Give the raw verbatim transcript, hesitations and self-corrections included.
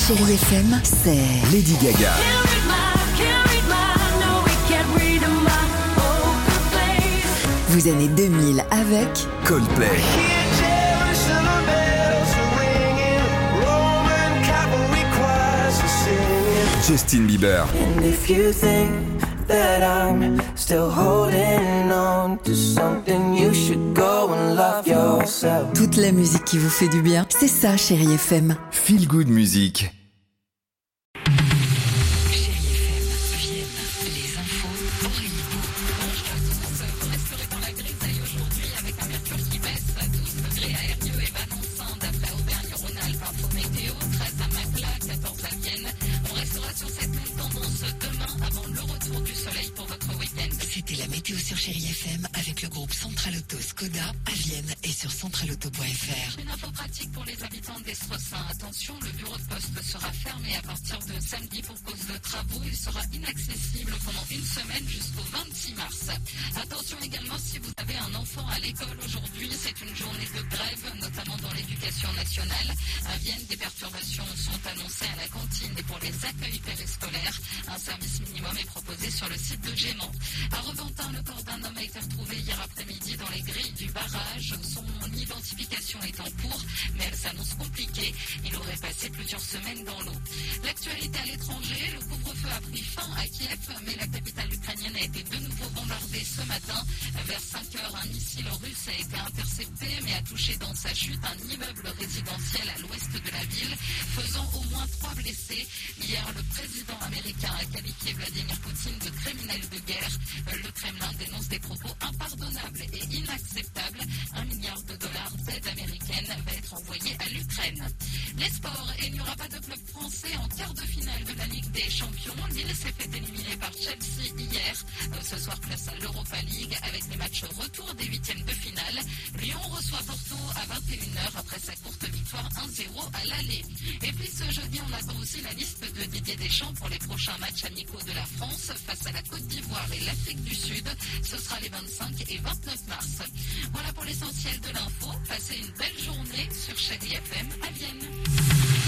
Chérie F M, c'est Lady Gaga. Vos années deux mille avec Coldplay. Justin Bieber. And if you think that I'm still holding on to something, you should go and love yourself. toute la musique qui vous fait du bien. C'est ça, Chérie F M. Feel Good Music. C'était la météo sur Chérie F M avec le groupe Central Auto Skoda à Vienne et sur central auto point f r. Une info pratique pour les habitants d'Estrossin. Attention, le bureau de poste sera fermé à partir de samedi pour cause de travaux. Il sera inaccessible pendant une semaine jusqu'au vingt-six mars. Attention également si vous avez un enfant à l'école aujourd'hui. C'est une journée de grève, notamment dans l'éducation nationale. À Vienne, des perturbations sont annoncées à la cantine et pour les accueils périscolaires. Un service minimum est proposé sur le site de Gémant. À Reventin, le corps d'un homme a été retrouvé hier après-midi dans les grilles du barrage. Son identification est en cours, mais elle s'annonce compliquée. Il aurait passé plusieurs semaines dans l'eau. L'actualité à l'étranger, le couvre-feu a pris fin à Kiev, mais la capitale ukrainienne a été de nouveau bombardée ce matin. Vers cinq heures, un missile russe a été intercepté, mais a touché dans sa chute un immeuble résidentiel à l'ouest de la ville, faisant au moins trois blessés. Hier, le président américain a qualifié Vladimir Poutine de criminel de guerre. Le Kremlin dénonce des propos impardonnables et inacceptables. Un milliard de dollars d'aide américaine va être envoyé à l'Ukraine. Les sports, et il n'y aura pas de club français en quart de finale de la Ligue des Champions. Lille s'est fait éliminer par Chelsea hier. Ce soir, place à l'Europa League avec les matchs retour des huitièmes de finale. Lyon reçoit Porto à vingt et une heures après sa courte victoire un zéro à l'aller. Et puis ce jeudi, on attend aussi la liste de Didier Deschamps pour les prochains matchs amicaux de la France face à la Côte d'Ivoire et l'Afrique du Sud. Ce sera les vingt-cinq et vingt-neuf mars. Voilà pour l'essentiel de l'info. Passez une belle journée sur Chérie F M à Vienne.